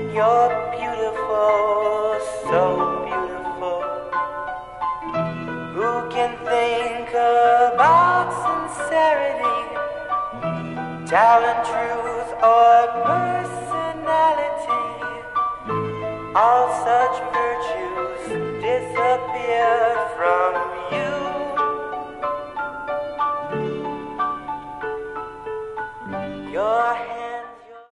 You're beautiful, so beautiful. Who can think about sincerity, telling truth or